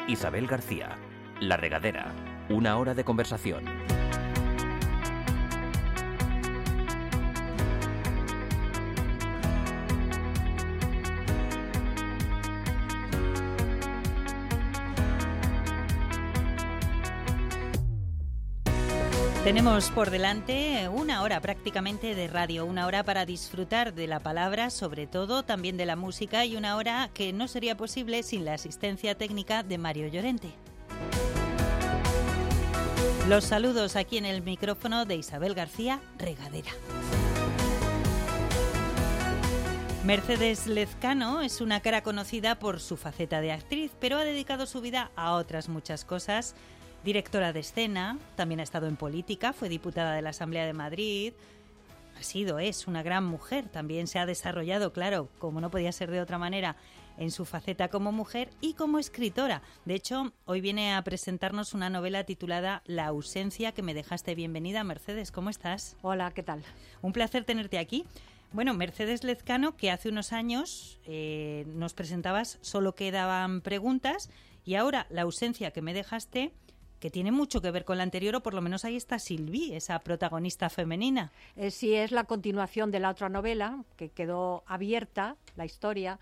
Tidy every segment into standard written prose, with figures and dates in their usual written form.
Isabel García, La Regadera, una hora de conversación. Tenemos por delante una hora prácticamente de radio, una hora para disfrutar de la palabra, sobre todo también de la música, y una hora que no sería posible sin la asistencia técnica de Mario Llorente. Los saludos aquí en el micrófono de Isabel García, Regadera. Mercedes Lezcano es una cara conocida por su faceta de actriz, pero ha dedicado su vida a otras muchas cosas. Directora de escena, también ha estado en política, fue diputada de la Asamblea de Madrid, es una gran mujer, también se ha desarrollado, claro, como no podía ser de otra manera, en su faceta como mujer y como escritora. De hecho, hoy viene a presentarnos una novela titulada La ausencia que me dejaste. Bienvenida, Mercedes, ¿cómo estás? Hola, ¿qué tal? Un placer tenerte aquí. Bueno, Mercedes Lezcano, que hace unos años nos presentabas Solo quedaban preguntas, y ahora La ausencia que me dejaste, que tiene mucho que ver con la anterior, o por lo menos ahí está Sylvie, esa protagonista femenina. Sí, es la continuación de la otra novela, que quedó abierta, la historia,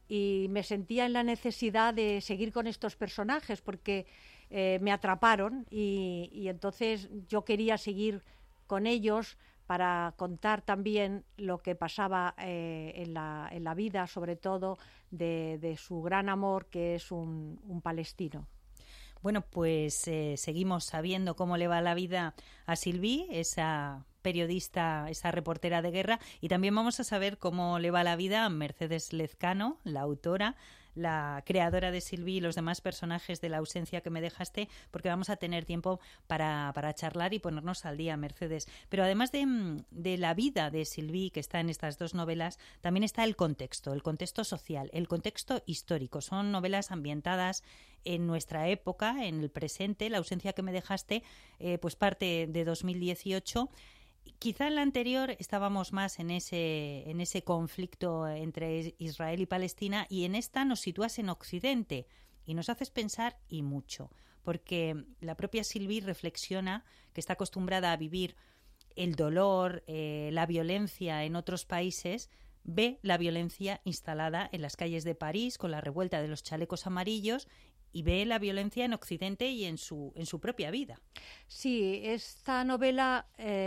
y me sentía en la necesidad de seguir con estos personajes, porque me atraparon, y entonces yo quería seguir con ellos para contar también lo que pasaba en la vida, sobre todo de su gran amor, que es un palestino. Bueno, pues seguimos sabiendo cómo le va la vida a Sylvie, esa periodista, esa reportera de guerra, y también vamos a saber cómo le va la vida a Mercedes Lezcano, la autora, la creadora de Sylvie y los demás personajes de La ausencia que me dejaste, porque vamos a tener tiempo para charlar y ponernos al día, Mercedes. Pero además de la vida de Sylvie, que está en estas dos novelas, también está el contexto social, el contexto histórico. Son novelas ambientadas en nuestra época, en el presente. La ausencia que me dejaste, pues parte de 2018. Quizá en la anterior estábamos más en ese conflicto entre Israel y Palestina, y en esta nos sitúas en Occidente y nos haces pensar, y mucho, porque la propia Sylvie reflexiona que está acostumbrada a vivir el dolor, la violencia en otros países, ve la violencia instalada en las calles de París con la revuelta de los chalecos amarillos, y ve la violencia en Occidente y en su propia vida. Sí, esta novela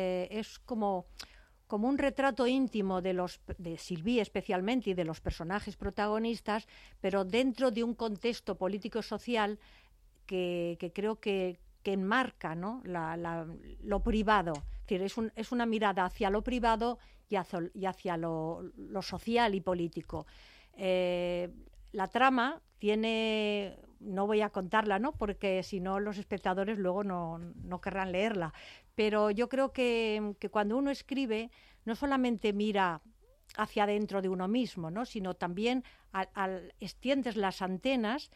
es como un retrato íntimo de Sylvie especialmente y de los personajes protagonistas, pero dentro de un contexto político-social que creo que enmarca, ¿no?, lo privado. Es decir, es una mirada hacia lo privado y hacia lo social y político. La trama tiene, no voy a contarla, ¿no?, porque si no los espectadores luego no querrán leerla, pero yo creo que cuando uno escribe no solamente mira hacia adentro de uno mismo, ¿no?, sino también extiendes las antenas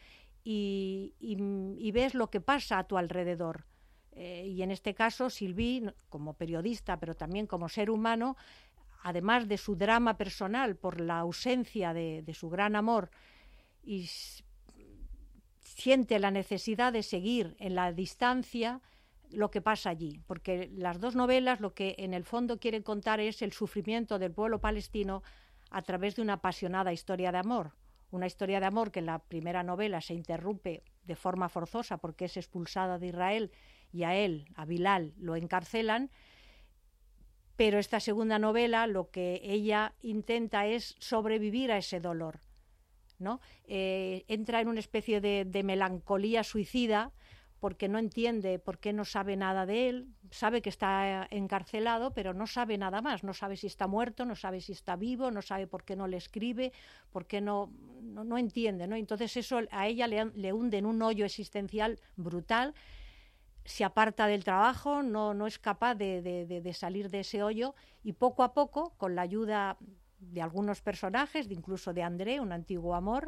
y ves lo que pasa a tu alrededor. Y en este caso Sylvie, como periodista, pero también como ser humano, además de su drama personal por la ausencia de su gran amor, y siente la necesidad de seguir en la distancia lo que pasa allí, porque las dos novelas lo que en el fondo quieren contar es el sufrimiento del pueblo palestino a través de una apasionada historia de amor, una historia de amor que en la primera novela se interrumpe de forma forzosa porque es expulsada de Israel y a Bilal, lo encarcelan, pero esta segunda novela lo que ella intenta es sobrevivir a ese dolor, ¿no? Entra en una especie de melancolía suicida porque no entiende, porque no sabe nada de él, sabe que está encarcelado, pero no sabe nada más, no sabe si está muerto, no sabe si está vivo, no sabe por qué no le escribe, por qué no entiende, ¿no? Entonces eso a ella le hunde en un hoyo existencial brutal, se aparta del trabajo, no es capaz de salir de ese hoyo, y poco a poco, con la ayuda de algunos personajes, incluso de André, un antiguo amor,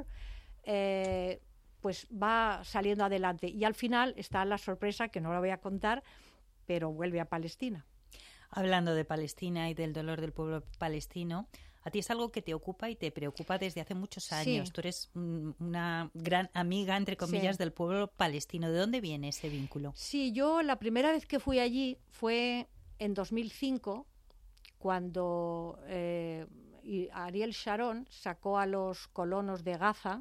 pues va saliendo adelante. Y al final está la sorpresa, que no la voy a contar, pero vuelve a Palestina. Hablando de Palestina y del dolor del pueblo palestino, a ti es algo que te ocupa y te preocupa desde hace muchos años. Sí. Tú eres una gran amiga, entre comillas, Sí. del pueblo palestino. ¿De dónde viene ese vínculo? Sí, yo la primera vez que fui allí fue en 2005, cuando Ariel Sharon sacó a los colonos de Gaza.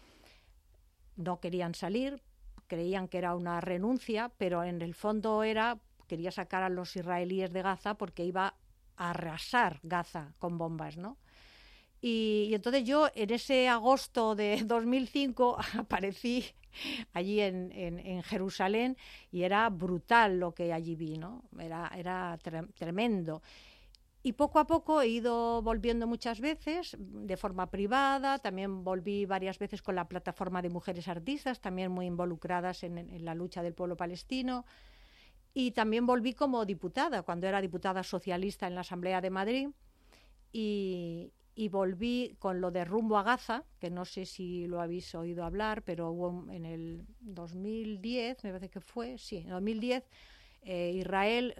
No querían salir, creían que era una renuncia, pero en el fondo quería sacar a los israelíes de Gaza porque iba a arrasar Gaza con bombas, ¿no? Y entonces yo en ese agosto de 2005 aparecí allí en Jerusalén y era brutal lo que allí vi, ¿no? Era tremendo. Y poco a poco he ido volviendo muchas veces de forma privada, también volví varias veces con la plataforma de mujeres artistas, también muy involucradas en la lucha del pueblo palestino, y también volví como diputada, cuando era diputada socialista en la Asamblea de Madrid, y volví con lo de Rumbo a Gaza, que no sé si lo habéis oído hablar, pero hubo en el 2010, me parece que fue, sí, en 2010, Israel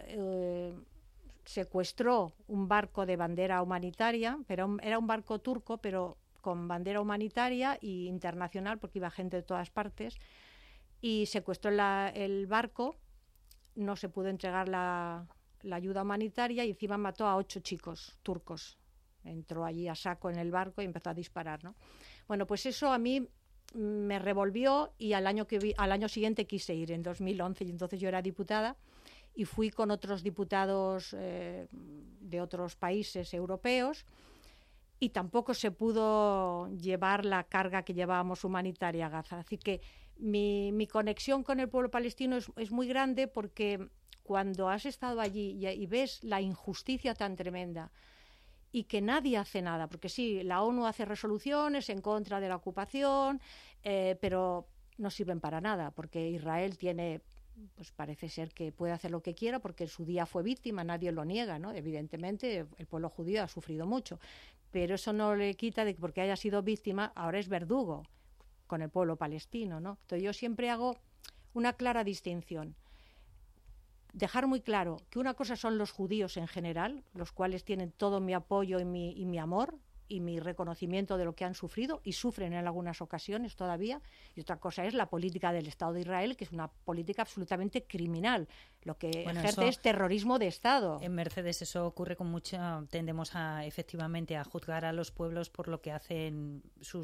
secuestró un barco de bandera humanitaria, pero era un barco turco, pero con bandera humanitaria e internacional, porque iba gente de todas partes, y secuestró el barco, no se pudo entregar la ayuda humanitaria y encima mató a 8 chicos turcos. Entró allí a saco en el barco y empezó a disparar, ¿no? Bueno, pues eso a mí me revolvió y al año siguiente quise ir, en 2011, y entonces yo era diputada, y fui con otros diputados de otros países europeos y tampoco se pudo llevar la carga que llevábamos humanitaria a Gaza. Así que mi conexión con el pueblo palestino es muy grande, porque cuando has estado allí y ves la injusticia tan tremenda y que nadie hace nada, porque sí, la ONU hace resoluciones en contra de la ocupación, pero no sirven para nada, porque Israel tiene... pues parece ser que puede hacer lo que quiera, porque en su día fue víctima, nadie lo niega, ¿no? Evidentemente el pueblo judío ha sufrido mucho, pero eso no le quita de que porque haya sido víctima ahora es verdugo con el pueblo palestino, ¿no? Entonces yo siempre hago una clara distinción, dejar muy claro que una cosa son los judíos en general, los cuales tienen todo mi apoyo y mi amor y mi reconocimiento de lo que han sufrido y sufren en algunas ocasiones todavía, y otra cosa es la política del Estado de Israel, que es una política absolutamente criminal. Lo que ejerce es terrorismo de Estado. En Mercedes eso ocurre con mucha... Tendemos efectivamente a juzgar a los pueblos por lo que hacen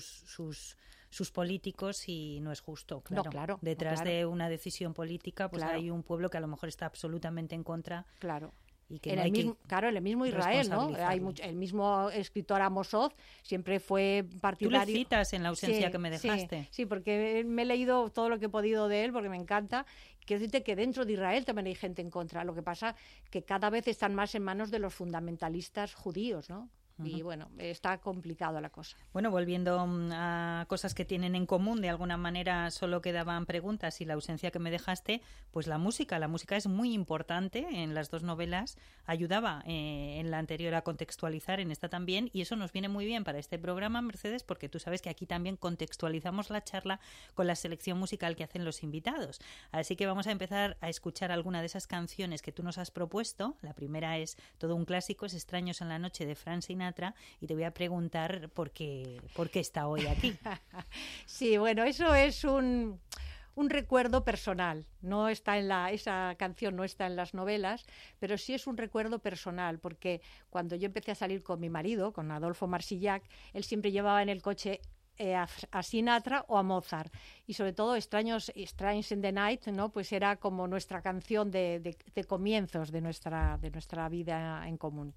sus políticos, y no es justo, claro. No, claro. Detrás de una decisión política pues hay un pueblo que a lo mejor está absolutamente en contra. Claro. Y que en el mismo Israel, ¿no? Hay el mismo escritor Amos Oz siempre fue partidario. Tú le citas en La ausencia que me dejaste. Sí, porque me he leído todo lo que he podido de él, porque me encanta. Quiero decirte que dentro de Israel también hay gente en contra. Lo que pasa que cada vez están más en manos de los fundamentalistas judíos, ¿no? Y bueno, está complicado la cosa. Bueno, volviendo a cosas que tienen en común, de alguna manera solo quedaban preguntas y La ausencia que me dejaste, pues la música es muy importante en las dos novelas, ayudaba en la anterior a contextualizar, en esta también, y eso nos viene muy bien para este programa, Mercedes, porque tú sabes que aquí también contextualizamos la charla con la selección musical que hacen los invitados. Así que vamos a empezar a escuchar alguna de esas canciones que tú nos has propuesto. La primera es todo un clásico, es Extraños en la noche, de Frank Sinatra, y te voy a preguntar por qué está hoy aquí. Sí, bueno, eso es un recuerdo personal. No está esa canción no está en las novelas, pero sí es un recuerdo personal, porque cuando yo empecé a salir con mi marido, con Adolfo Marsillac, él siempre llevaba en el coche a Sinatra o a Mozart, y sobre todo Strange in the Night, ¿no? Pues era como nuestra canción de comienzos de nuestra vida en común.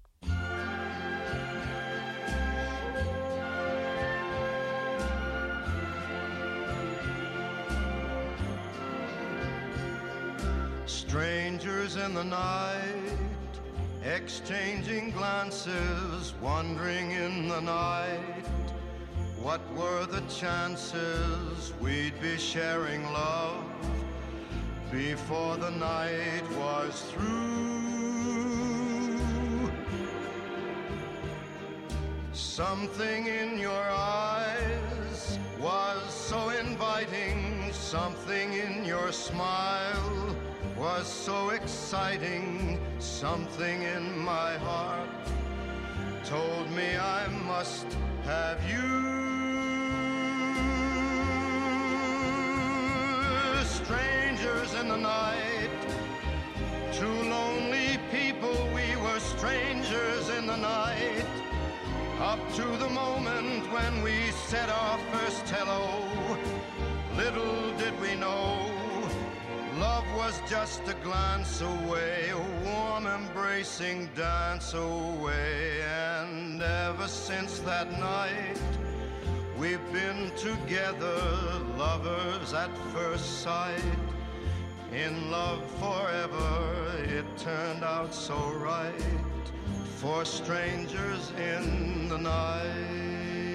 Strangers in the night, exchanging glances, wandering in the night. What were the chances we'd be sharing love before the night was through? Something in your eyes was so inviting, something in your smile was so exciting, something in my heart told me I must have you. Strangers in the night, two lonely people, we were strangers in the night, up to the moment when we said our first hello. Little did we know, love was just a glance away, a warm embracing dance away. And ever since that night, we've been together, lovers at first sight, in love forever. It turned out so right, for strangers in the night.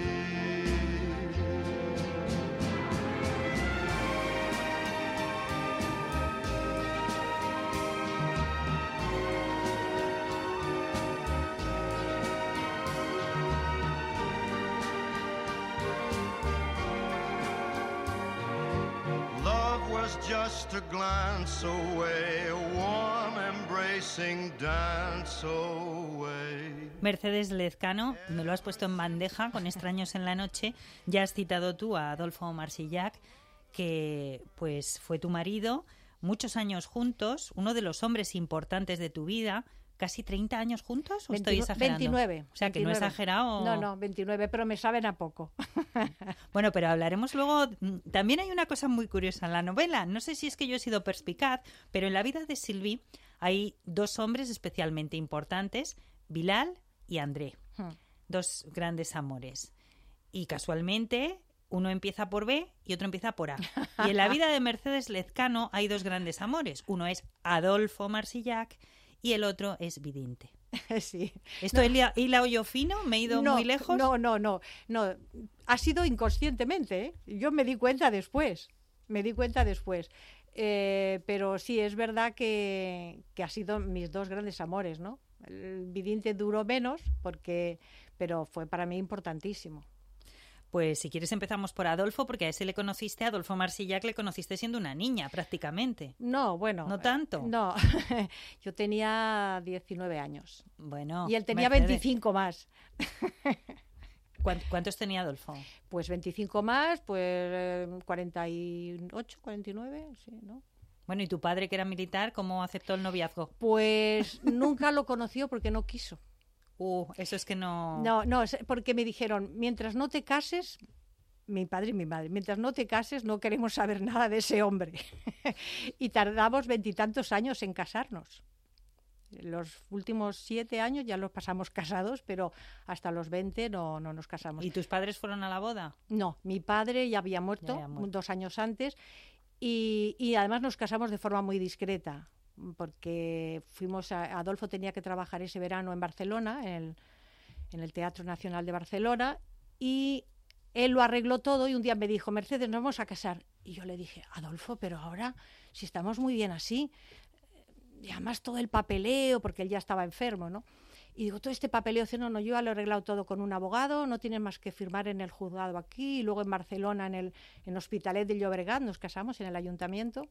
Just a glance away, a warm embracing dance away. Mercedes Lezcano, me lo has puesto en bandeja con Extraños en la noche. Ya has citado tú a Adolfo Marsillac, que pues fue tu marido, muchos años juntos, uno de los hombres importantes de tu vida. ¿Casi 30 años juntos o estoy exagerando? 29. O sea, 29. Que no he exagerado. No, 29, pero me saben a poco. Bueno, pero hablaremos luego. También hay una cosa muy curiosa en la novela. No sé si es que yo he sido perspicaz, pero en la vida de Sylvie hay dos hombres especialmente importantes, Bilal y André. Dos grandes amores. Y casualmente uno empieza por B y otro empieza por A. Y en la vida de Mercedes Lezcano hay dos grandes amores. Uno es Adolfo Marsillac y el otro es Vidinte. Sí. ¿Esto he hilado yo fino? ¿Me he ido muy lejos? No. Ha sido inconscientemente, ¿eh? Yo me di cuenta después. Pero sí, es verdad que ha sido mis dos grandes amores, ¿no? El Vidinte duró menos, pero fue para mí importantísimo. Pues si quieres empezamos por Adolfo, porque a ese le conociste, a Adolfo Marsillac le conociste siendo una niña prácticamente. No, bueno. ¿No tanto? No, yo tenía 19 años. Bueno. Y él tenía Mercedes. 25 más. ¿Cuántos tenía Adolfo? Pues 25 más, pues 48, 49, sí, ¿no? Bueno, ¿y tu padre, que era militar, cómo aceptó el noviazgo? Pues nunca lo conoció porque no quiso. Eso es que no... No, porque me dijeron, mientras no te cases, mi padre y mi madre, mientras no te cases no queremos saber nada de ese hombre. Y tardamos 20 y tantos años en casarnos. Los últimos 7 años ya los pasamos casados, pero hasta los 20 no nos casamos. ¿Y tus padres fueron a la boda? No, mi padre ya había muerto 2 años antes y además nos casamos de forma muy discreta. Porque Adolfo tenía que trabajar ese verano en Barcelona, en el Teatro Nacional de Barcelona, y él lo arregló todo y un día me dijo, Mercedes, nos vamos a casar. Y yo le dije, Adolfo, pero ahora, si estamos muy bien así, y además todo el papeleo, porque él ya estaba enfermo, ¿no? Y digo, todo este papeleo, no, yo ya lo he arreglado todo con un abogado, no tienes más que firmar en el juzgado aquí, y luego en Barcelona, en Hospitalet de Llobregat, nos casamos en el ayuntamiento.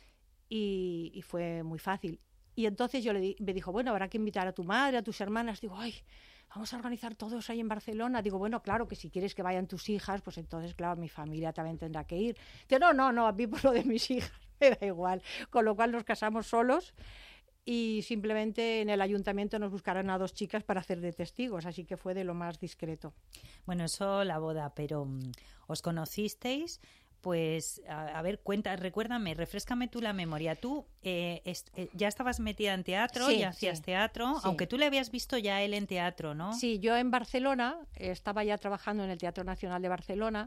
Y fue muy fácil. Y entonces me dijo, bueno, habrá que invitar a tu madre, a tus hermanas. Digo, vamos a organizar todos ahí en Barcelona. Digo, bueno, claro, que si quieres que vayan tus hijas, pues entonces, claro, mi familia también tendrá que ir. Digo, no, a mí por lo de mis hijas me da igual. Con lo cual nos casamos solos y simplemente en el ayuntamiento nos buscaron a 2 chicas para hacer de testigos, así que fue de lo más discreto. Bueno, eso la boda, pero ¿os conocisteis? Pues, a ver, recuérdame, refréscame tú la memoria. Tú ya estabas metida en teatro, sí, ya hacías teatro, sí. Aunque tú le habías visto ya a él en teatro, ¿no? Sí, yo en Barcelona estaba ya trabajando en el Teatro Nacional de Barcelona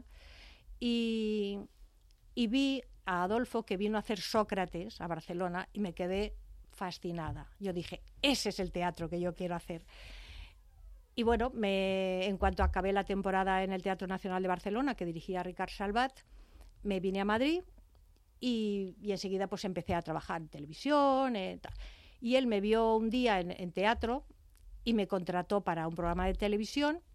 y vi a Adolfo, que vino a hacer Sócrates a Barcelona, y me quedé fascinada. Yo dije, ese es el teatro que yo quiero hacer. Y bueno, en cuanto acabé la temporada en el Teatro Nacional de Barcelona, que dirigía Ricard Salvat, me vine a Madrid y enseguida pues empecé a trabajar en televisión. Y él me vio un día en teatro y me contrató para un programa de televisión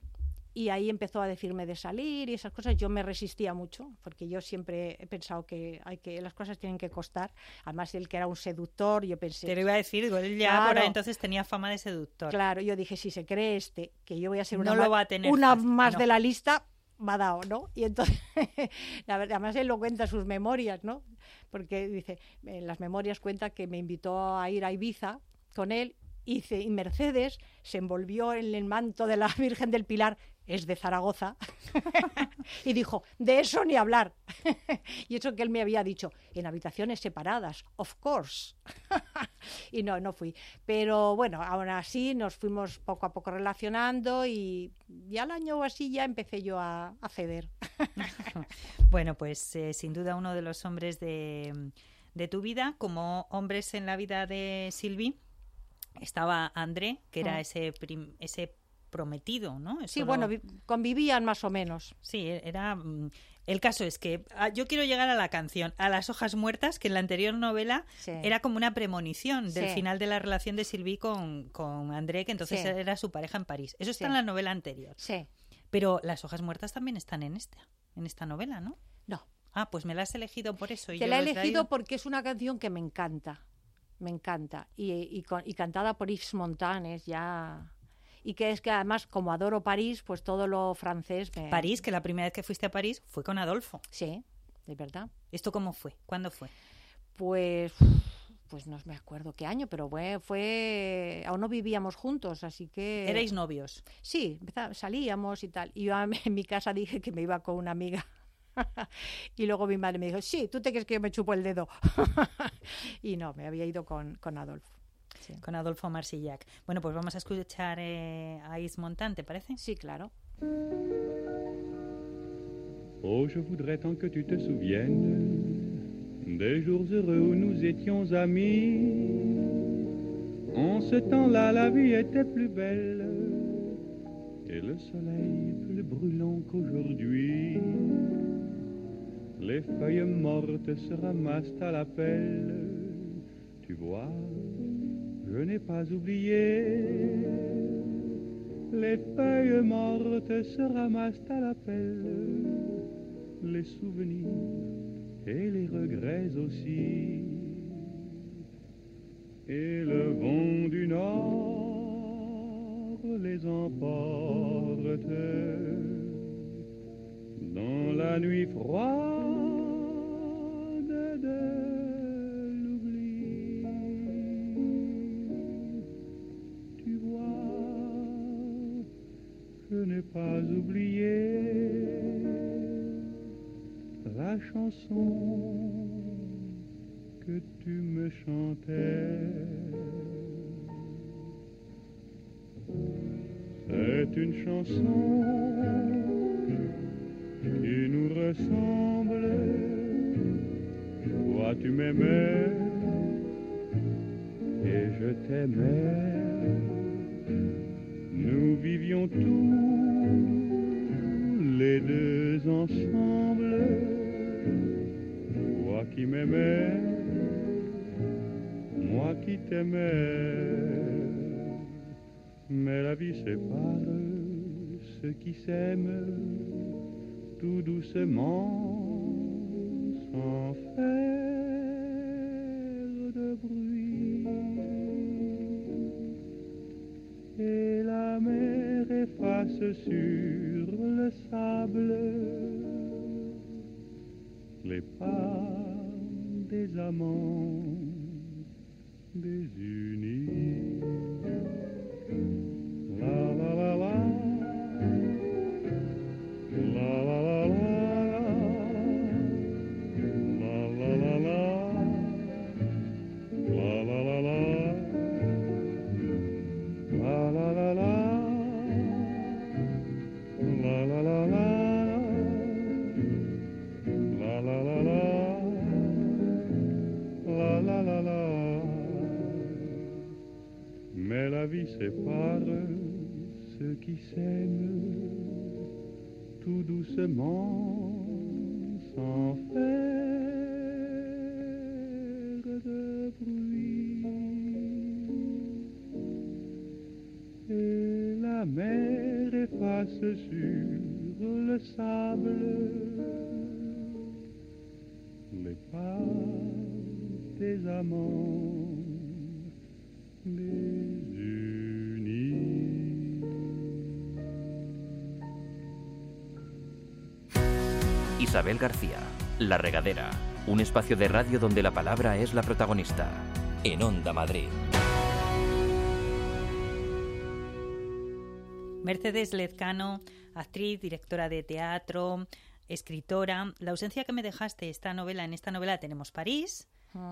y ahí empezó a decirme de salir y esas cosas. Yo me resistía mucho, porque yo siempre he pensado que las cosas tienen que costar. Además, él que era un seductor, yo pensé... Te lo iba a decir, digo, él ya por ahí entonces tenía fama de seductor. Claro, yo dije, si se cree que yo voy a ser no lo va a tener una fácil, más no. de la lista, me ha dado, ¿no? Y entonces, la verdad, además él lo cuenta en sus memorias, ¿no? Porque dice, en las memorias cuenta que me invitó a ir a Ibiza con él y Mercedes se envolvió en el manto de la Virgen del Pilar, es de Zaragoza, y dijo, de eso ni hablar. Y eso que él me había dicho, en habitaciones separadas, of course. Y no fui. Pero bueno, aún así nos fuimos poco a poco relacionando y al año o así ya empecé yo a ceder. Bueno, pues sin duda uno de los hombres de tu vida, como hombres en la vida de Sylvie, estaba André, que era ese prometido, ¿no? Sí, bueno, convivían más o menos. Sí, era... El caso es que yo quiero llegar a la canción, a Las hojas muertas, que en la anterior novela era como una premonición del final de la relación de Sylvie con André, que entonces era su pareja en París. Eso está en la novela anterior. Sí. Pero Las hojas muertas también están en esta novela, ¿no? No. Ah, pues me la has elegido por eso. Te la he elegido porque es una canción que me encanta. Me encanta. Y cantada por Yves Montand ya... Y que es que además, como adoro París, pues todo lo francés... París, que la primera vez que fuiste a París fue con Adolfo. Sí, de verdad. ¿Esto cómo fue? ¿Cuándo fue? Pues no me acuerdo qué año, pero fue... Aún no vivíamos juntos, así que... ¿Erais novios? Sí, salíamos y tal. Y yo en mi casa dije que me iba con una amiga. Y luego mi madre me dijo, sí, ¿tú te crees que yo me chupo el dedo? Y no, me había ido con Adolfo. Sí. Con Adolfo Marsillac. Bueno, pues vamos a escuchar a Yves Montand, ¿te parece? Sí, claro. Oh, je voudrais tant que tu te souviennes des jours heureux où nous étions amis. En ce temps-là, la vie était plus belle et le soleil plus brûlant qu'aujourd'hui. Les feuilles mortes se ramassent à la pelle, tu vois. Je n'ai pas oublié, les feuilles mortes se ramassent à la pelle, les souvenirs et les regrets aussi. Et le vent du nord les emporte dans la nuit froide de je n'ai pas oublié la chanson que tu me chantais. C'est une chanson qui nous ressemble. Toi tu m'aimais et je t'aimais. Nous vivions tous les deux ensemble, toi qui m'aimais, moi qui t'aimais. Mais la vie sépare ceux qui s'aiment tout doucement, sans faire de bruit. Et la mer efface sur le sable les pas des amants désunis. La la la la, la la la la, la la la la, la la la la. La la la la, la la la la, la la la la, la la la la. Mais la vie sépare ceux qui s'aiment tout doucement, sans faire de bruit. Et la mer efface glisse sur le sable. Les pas des amants désunis. Isabel García, La Regadera, un espacio de radio donde la palabra es la protagonista. En Onda Madrid. Mercedes Lezcano, actriz, directora de teatro, escritora. La ausencia que me dejaste, en esta novela tenemos París.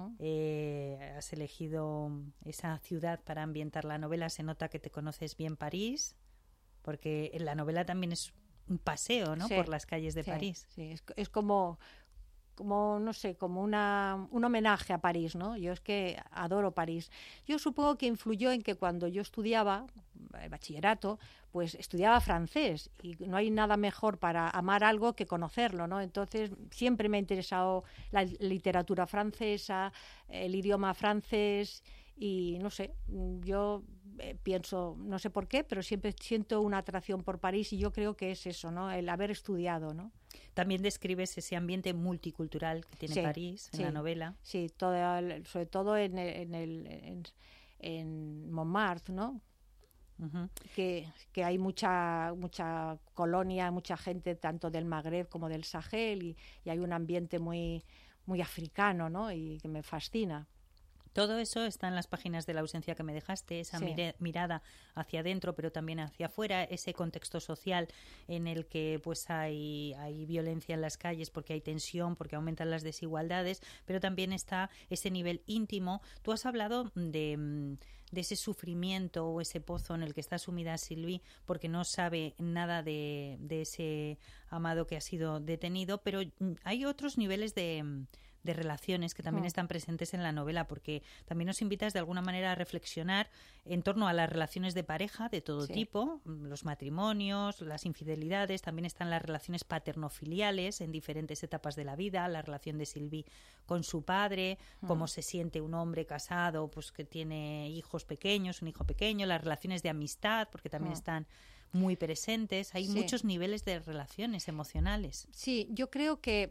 Has elegido esa ciudad para ambientar la novela. Se nota que te conoces bien París, porque en la novela también es un paseo, ¿no? Sí, por las calles de sí, París. Sí, es como no sé, como un homenaje a París, ¿no? Yo es que adoro París. Yo supongo que influyó en que cuando yo estudiaba bachillerato, pues estudiaba francés y no hay nada mejor para amar algo que conocerlo, ¿no? Entonces siempre me ha interesado la literatura francesa, el idioma francés y no sé, yo pienso, no sé por qué, pero siempre siento una atracción por París y yo creo que es eso, ¿no? El haber estudiado, ¿no? También describes ese ambiente multicultural que tiene París en la novela. Sí, sobre todo en Montmartre, ¿no? Uh-huh. Que hay mucha colonia, mucha gente tanto del Magreb como del Sahel y hay un ambiente muy, muy africano, ¿no? Y que me fascina. Todo eso está en las páginas de La ausencia que me dejaste, esa mirada hacia adentro, pero también hacia afuera, ese contexto social en el que pues hay violencia en las calles porque hay tensión, porque aumentan las desigualdades, pero también está ese nivel íntimo. Tú has hablado de ese sufrimiento o ese pozo en el que está sumida Sylvie porque no sabe nada de ese amado que ha sido detenido, pero hay otros niveles de relaciones que también están presentes en la novela, porque también nos invitas de alguna manera a reflexionar en torno a las relaciones de pareja de todo tipo, los matrimonios, las infidelidades, también están las relaciones paternofiliales en diferentes etapas de la vida, la relación de Sylvie con su padre, cómo se siente un hombre casado, pues que tiene hijos pequeños, un hijo pequeño, las relaciones de amistad, porque también están muy presentes, hay muchos niveles de relaciones emocionales. Sí, yo creo que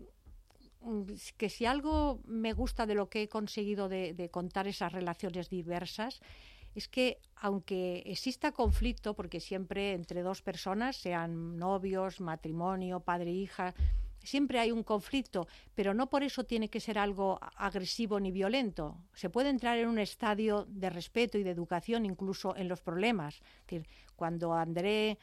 si algo me gusta de lo que he conseguido de contar esas relaciones diversas es que aunque exista conflicto, porque siempre entre dos personas, sean novios, matrimonio, padre e hija, siempre hay un conflicto, pero no por eso tiene que ser algo agresivo ni violento. Se puede entrar en un estadio de respeto y de educación incluso en los problemas. Es decir, cuando André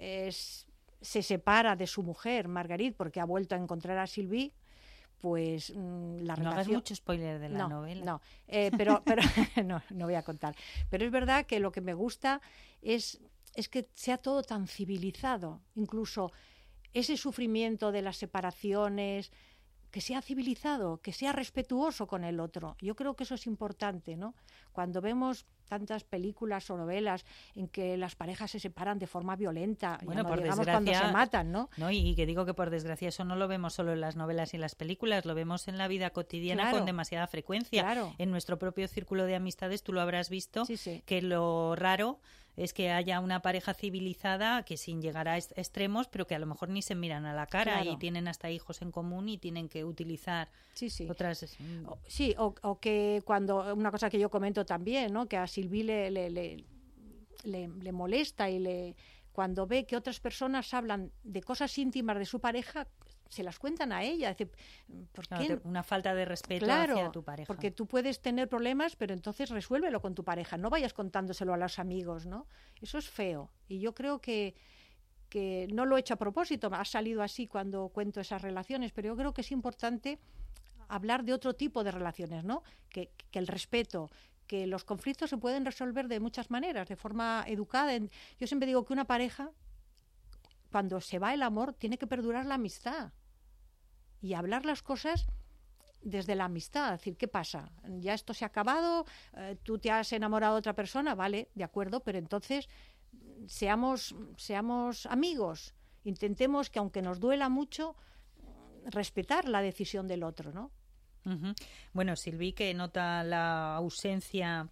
se separa de su mujer, Marguerite, porque ha vuelto a encontrar a Sylvie, pues la relación... No hagas mucho spoiler de la novela. No, pero no voy a contar. Pero es verdad que lo que me gusta es que sea todo tan civilizado, incluso ese sufrimiento de las separaciones, que sea civilizado, que sea respetuoso con el otro. Yo creo que eso es importante, ¿no? Cuando vemos tantas películas o novelas en que las parejas se separan de forma violenta, bueno, no por digamos desgracia, cuando se matan, ¿no? Y que digo que por desgracia eso no lo vemos solo en las novelas y las películas, lo vemos en la vida cotidiana con demasiada frecuencia. Claro. En nuestro propio círculo de amistades, tú lo habrás visto, sí. que lo raro es que haya una pareja civilizada que sin llegar a extremos, pero que a lo mejor ni se miran a la cara y tienen hasta hijos en común y tienen que utilizar otras... O que cuando, una cosa que yo comento también, ¿no? Que a Sylvie le molesta y cuando ve que otras personas hablan de cosas íntimas de su pareja, se las cuentan a ella. Dice, ¿por qué? Una falta de respeto hacia tu pareja. Porque tú puedes tener problemas, pero entonces resuélvelo con tu pareja. No vayas contándoselo a los amigos, ¿no? Eso es feo. Y yo creo que no lo he hecho a propósito. Ha salido así cuando cuento esas relaciones, pero yo creo que es importante hablar de otro tipo de relaciones, ¿no? Que el respeto, que los conflictos se pueden resolver de muchas maneras, de forma educada. Yo siempre digo que una pareja, cuando se va el amor, tiene que perdurar la amistad y hablar las cosas desde la amistad. Es decir, ¿qué pasa? Ya esto se ha acabado, tú te has enamorado de otra persona, vale, de acuerdo, pero entonces seamos amigos. Intentemos que, aunque nos duela mucho, respetar la decisión del otro, ¿no? Uh-huh. Bueno, Sylvie, que nota la ausencia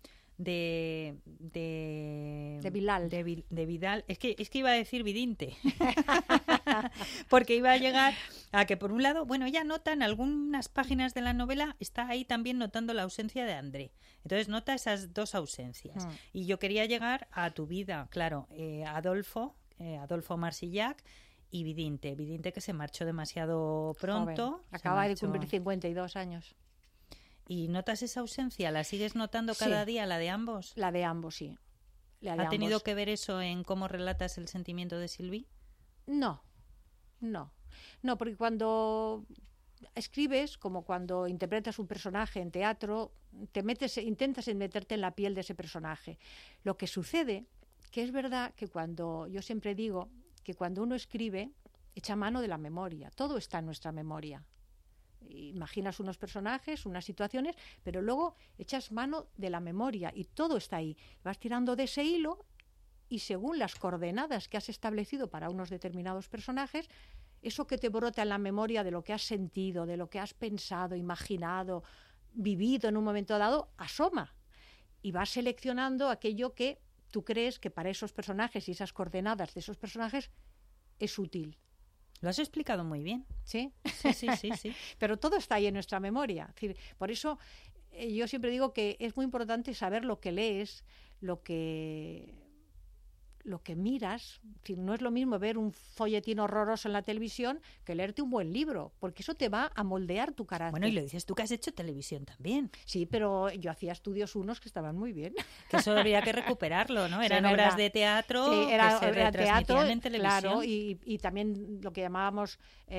de Vidal. De Vidal. Es que iba a decir Vidinte. Porque iba a llegar a que, por un lado, bueno, ella nota en algunas páginas de la novela, está ahí también notando la ausencia de André. Entonces nota esas dos ausencias. Y yo quería llegar a tu vida, claro, Adolfo Marsillac y Vidinte que se marchó demasiado pronto. Joven. Acaba de cumplir 52 años. ¿Y notas esa ausencia? ¿La sigues notando cada día, la de ambos? La de ambos, sí. ¿Ha tenido que ver eso en cómo relatas el sentimiento de Sylvie? No, porque cuando escribes, como cuando interpretas un personaje en teatro, intentas meterte en la piel de ese personaje. Lo que sucede, que es verdad que yo siempre digo que cuando uno escribe, echa mano de la memoria, todo está en nuestra memoria. Imaginas unos personajes, unas situaciones, pero luego echas mano de la memoria y todo está ahí. Vas tirando de ese hilo y según las coordenadas que has establecido para unos determinados personajes, eso que te brota en la memoria de lo que has sentido, de lo que has pensado, imaginado, vivido en un momento dado, asoma. Y vas seleccionando aquello que tú crees que para esos personajes y esas coordenadas de esos personajes es útil. Lo has explicado muy bien. ¿Sí? Sí. Pero todo está ahí en nuestra memoria. Es decir, por eso yo siempre digo que es muy importante saber lo que lees, lo que miras. Es decir, no es lo mismo ver un folletín horroroso en la televisión que leerte un buen libro, porque eso te va a moldear tu carácter. Bueno, y lo dices tú que has hecho televisión también. Sí, pero yo hacía estudios unos que estaban muy bien. Que eso habría que recuperarlo, ¿no? Eran obras de teatro que se retransmitían en televisión. Claro, y también lo que llamábamos,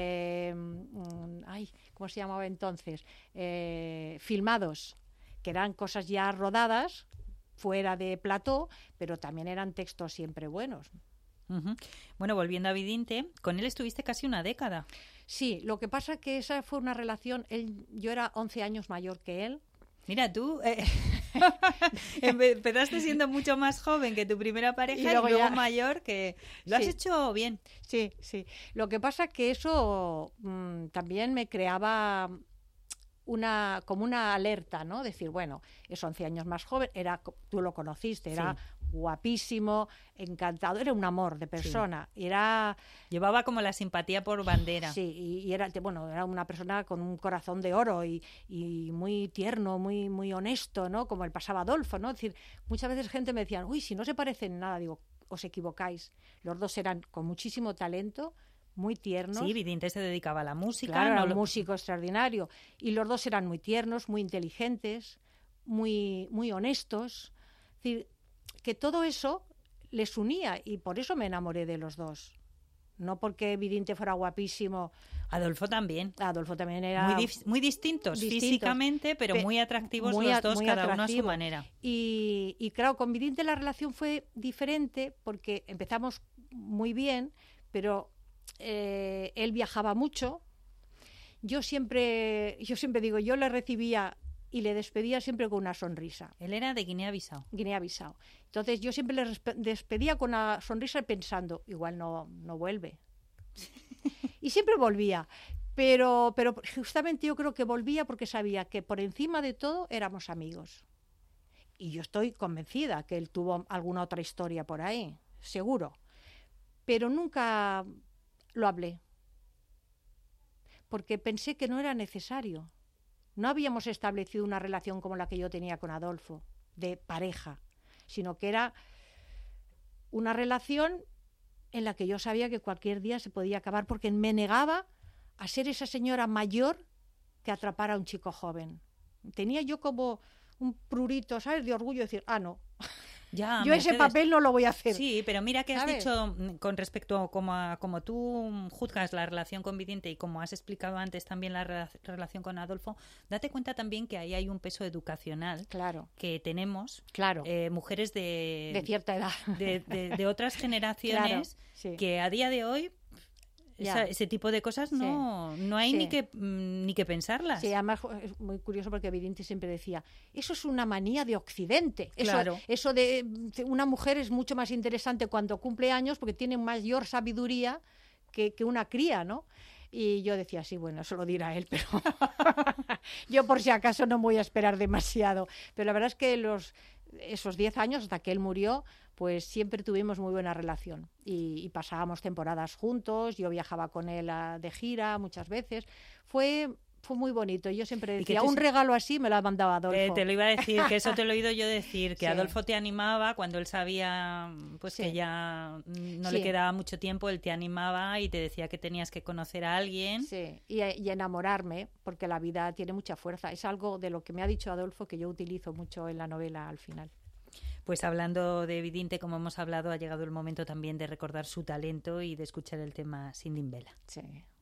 ¿cómo se llamaba entonces? Filmados, que eran cosas ya rodadas, fuera de plató, pero también eran textos siempre buenos. Uh-huh. Bueno, volviendo a Vidinte, con él estuviste casi una década. Sí, lo que pasa que esa fue una relación, yo era 11 años mayor que él. Mira, tú empezaste siendo mucho más joven que tu primera pareja y luego mayor, que lo has hecho bien. Sí. Lo que pasa que eso también me creaba como una alerta, ¿no? Decir, bueno, es 11 años más joven, tú lo conociste, era guapísimo, encantado, era un amor de persona, llevaba como la simpatía por bandera. Sí, y era una persona con un corazón de oro y muy tierno, muy, muy honesto, ¿no? Como el pasaba Adolfo, ¿no? Es decir, muchas veces gente me decía, uy, si no se parecen en nada, digo, os equivocáis. Los dos eran con muchísimo talento, muy tiernos. Sí, Vidinte se dedicaba a la música. Claro, era un músico extraordinario. Y los dos eran muy tiernos, muy inteligentes, muy, muy honestos. Es decir, que todo eso les unía y por eso me enamoré de los dos. No porque Vidinte fuera guapísimo. Adolfo también era muy distintos físicamente, pero muy atractivos los dos, cada uno a su manera. Y claro, con Vidinte la relación fue diferente porque empezamos muy bien, pero él viajaba mucho. Yo siempre digo, yo le recibía y le despedía siempre con una sonrisa. Él era de Guinea-Bissau. Entonces yo siempre le despedía con una sonrisa pensando, igual no vuelve. Y siempre volvía. Pero justamente yo creo que volvía porque sabía que por encima de todo éramos amigos. Y yo estoy convencida que él tuvo alguna otra historia por ahí, seguro. Pero nunca lo hablé, porque pensé que no era necesario. No habíamos establecido una relación como la que yo tenía con Adolfo, de pareja, sino que era una relación en la que yo sabía que cualquier día se podía acabar, porque me negaba a ser esa señora mayor que atrapara a un chico joven. Tenía yo como un prurito, ¿sabes?, de orgullo, de decir, no. Ya, yo ese papel no lo voy a hacer. Sí, pero mira que has dicho con respecto a como tú juzgas la relación con Vidinte y como has explicado antes también la relación con Adolfo, date cuenta también que ahí hay un peso educacional que tenemos, mujeres de cierta edad, de otras generaciones, que a día de hoy ese tipo de cosas no hay ni que pensarlas. Sí, además es muy curioso porque Vidinte siempre decía, eso es una manía de Occidente. Eso de una mujer es mucho más interesante cuando cumple años porque tiene mayor sabiduría que una cría, ¿no? Y yo decía, sí, bueno, eso lo dirá él, pero yo por si acaso no voy a esperar demasiado. Pero la verdad es que esos 10 años hasta que él murió, pues siempre tuvimos muy buena relación y pasábamos temporadas juntos, yo viajaba con él de gira muchas veces. Fue muy bonito. Yo siempre decía, un regalo así me lo ha mandado Adolfo. Te lo iba a decir, que eso te lo he oído yo decir, que Adolfo te animaba cuando él sabía pues que ya no le quedaba mucho tiempo, él te animaba y te decía que tenías que conocer a alguien. Sí, y enamorarme, porque la vida tiene mucha fuerza. Es algo de lo que me ha dicho Adolfo que yo utilizo mucho en la novela al final. Pues hablando de Vidinte, como hemos hablado, ha llegado el momento también de recordar su talento y de escuchar el tema Sindin-Bela. Sí.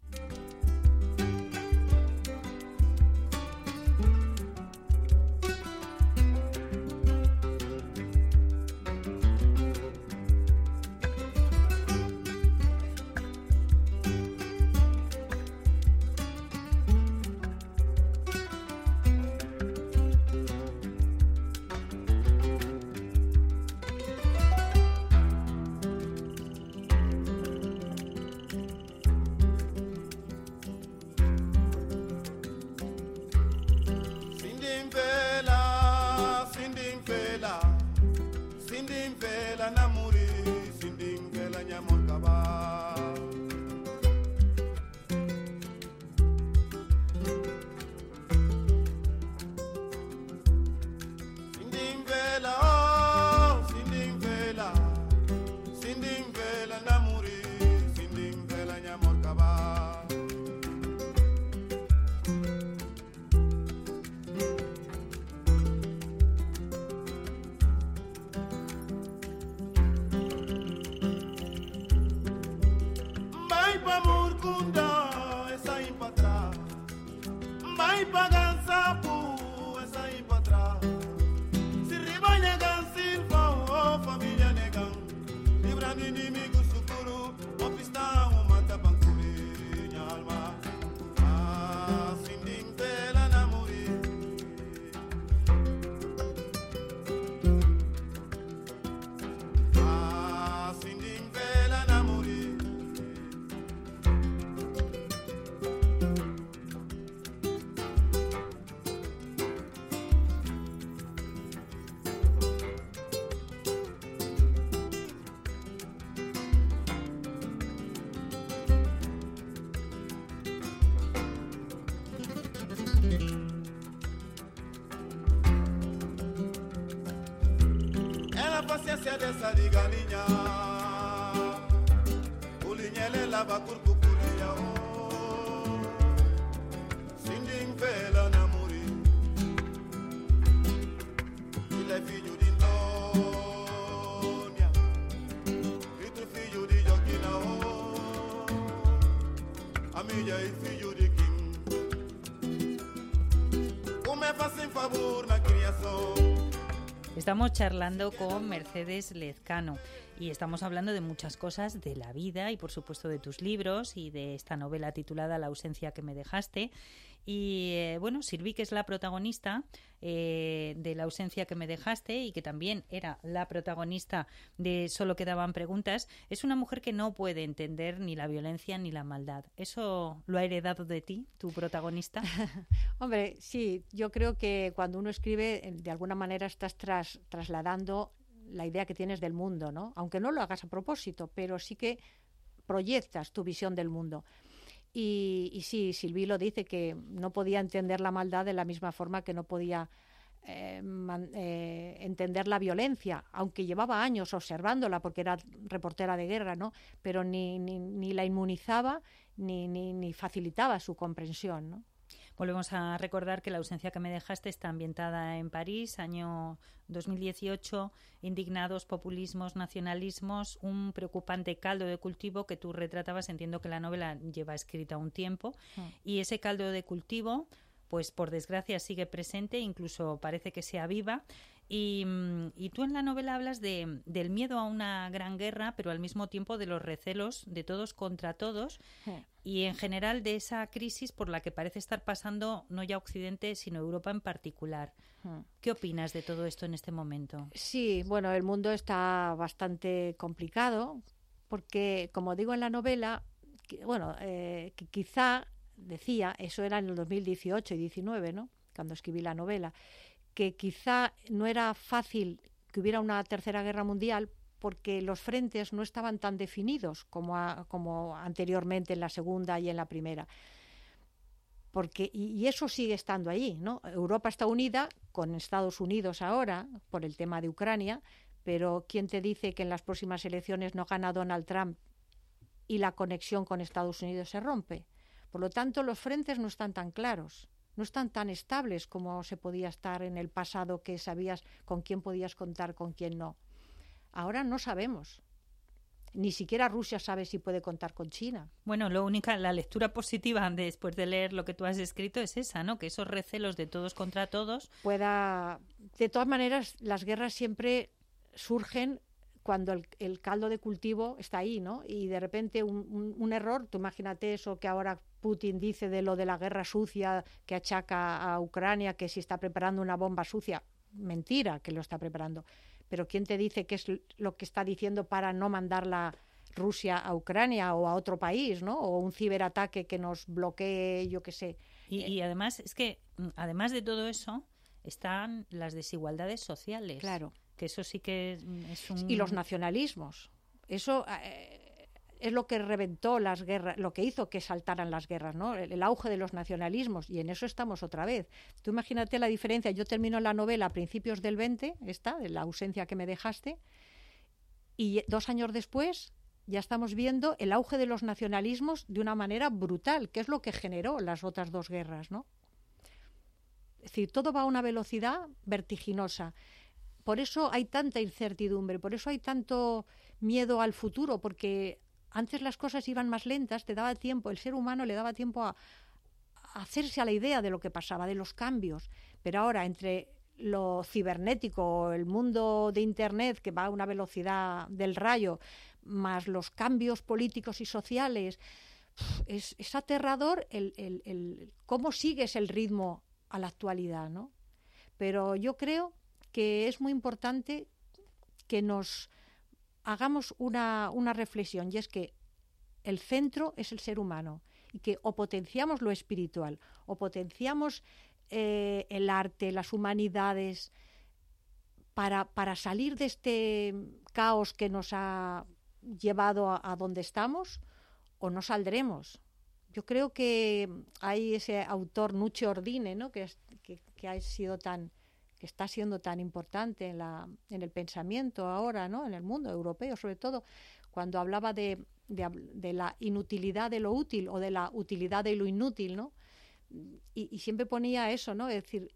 paciencia de esa diga niña ulinyele la bakurkukure ya o sinding fela na muri ile filho de Antônia Cristo filho de Joaquina o amiga e filho de Kim como é fácil favor na criação. Estamos charlando con Mercedes Lezcano y estamos hablando de muchas cosas de la vida y por supuesto de tus libros y de esta novela titulada La ausencia que me dejaste. Y bueno, Sylvie, que es la protagonista de La ausencia que me dejaste y que también era la protagonista de Solo quedaban preguntas, es una mujer que no puede entender ni la violencia ni la maldad. ¿Eso lo ha heredado de ti, tu protagonista? Hombre, sí, yo creo que cuando uno escribe, de alguna manera estás trasladando la idea que tienes del mundo, ¿no? Aunque no lo hagas a propósito, pero sí que proyectas tu visión del mundo. Y sí, Sylvie lo dice, que no podía entender la maldad de la misma forma que no podía entender la violencia, aunque llevaba años observándola porque era reportera de guerra, ¿no? Pero ni la inmunizaba ni facilitaba su comprensión, ¿no? Volvemos a recordar que La ausencia que me dejaste está ambientada en París, año 2018, indignados, populismos, nacionalismos, un preocupante caldo de cultivo que tú retratabas. Entiendo que la novela lleva escrita un tiempo y ese caldo de cultivo, pues por desgracia sigue presente, incluso parece que se aviva. Y tú en la novela hablas del miedo a una gran guerra, pero al mismo tiempo de los recelos de todos contra todos y en general de esa crisis por la que parece estar pasando no ya Occidente, sino Europa en particular. ¿Qué opinas de todo esto en este momento? Sí, bueno, el mundo está bastante complicado porque, como digo en la novela, que quizá, decía, eso era en el 2018 y 19, ¿no?, cuando escribí la novela, que quizá no era fácil que hubiera una tercera guerra mundial porque los frentes no estaban tan definidos como anteriormente en la Segunda y en la Primera. Y eso sigue estando ahí, ¿no? Europa está unida con Estados Unidos ahora por el tema de Ucrania, pero ¿quién te dice que en las próximas elecciones no gana Donald Trump y la conexión con Estados Unidos se rompe? Por lo tanto, los frentes no están tan claros, no están tan estables como se podía estar en el pasado, que sabías con quién podías contar, con quién no. Ahora no sabemos. Ni siquiera Rusia sabe si puede contar con China. Bueno, la lectura positiva después de leer lo que tú has escrito es esa, ¿no? Que esos recelos de todos contra todos... De todas maneras, las guerras siempre surgen cuando el caldo de cultivo está ahí, ¿no? Y de repente un error, tú imagínate eso que ahora Putin dice de lo de la guerra sucia que achaca a Ucrania, que si está preparando una bomba sucia. Mentira que lo está preparando. Pero ¿quién te dice qué es lo que está diciendo para no mandarla Rusia a Ucrania o a otro país, ¿no? O un ciberataque que nos bloquee, yo qué sé. Y además, es que, además de todo eso, están las desigualdades sociales. Claro. Que eso sí que es un... Y los nacionalismos. Eso es lo que reventó las guerras, lo que hizo que saltaran las guerras, ¿no? El auge de los nacionalismos, y en eso estamos otra vez. Tú imagínate la diferencia. Yo termino la novela a principios del 20, de la ausencia que me dejaste, y 2 años después ya estamos viendo el auge de los nacionalismos de una manera brutal, que es lo que generó las otras 2 guerras, ¿no? Es decir, todo va a una velocidad vertiginosa. Por eso hay tanta incertidumbre, por eso hay tanto miedo al futuro, porque antes las cosas iban más lentas, te daba tiempo, el ser humano le daba tiempo a hacerse a la idea de lo que pasaba, de los cambios. Pero ahora, entre lo cibernético, el mundo de Internet, que va a una velocidad del rayo, más los cambios políticos y sociales, es aterrador el cómo sigues el ritmo a la actualidad, ¿no? Pero yo creo que es muy importante que nos hagamos una reflexión, y es que el centro es el ser humano, y que o potenciamos lo espiritual, o potenciamos el arte, las humanidades, para salir de este caos que nos ha llevado a donde estamos, o no saldremos. Yo creo que hay ese autor, Nuccio Ordine, ¿no? que está siendo tan importante en el pensamiento ahora, ¿no? En el mundo europeo, sobre todo, cuando hablaba de la inutilidad de lo útil o de la utilidad de lo inútil, ¿no? Y siempre ponía eso, ¿no? Es decir,